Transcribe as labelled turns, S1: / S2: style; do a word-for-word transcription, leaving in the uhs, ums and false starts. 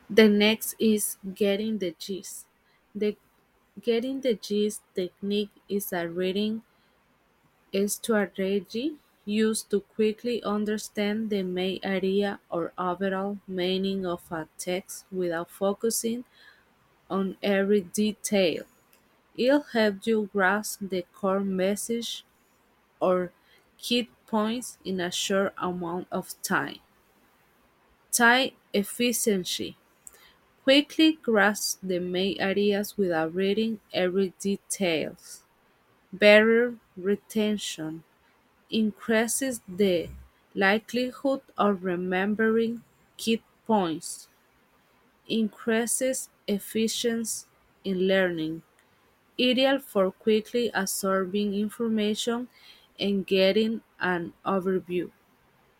S1: The next is getting the gist. The getting the gist technique is a reading strategy used to quickly understand the main idea or overall meaning of a text without focusing on every detail. It'll help you grasp the core message or key points in a short amount of time. Time efficiency. Quickly grasp the main ideas without reading every detail. Better retention increases the likelihood of remembering key points, increases efficiency in learning, ideal for quickly absorbing information and getting an overview.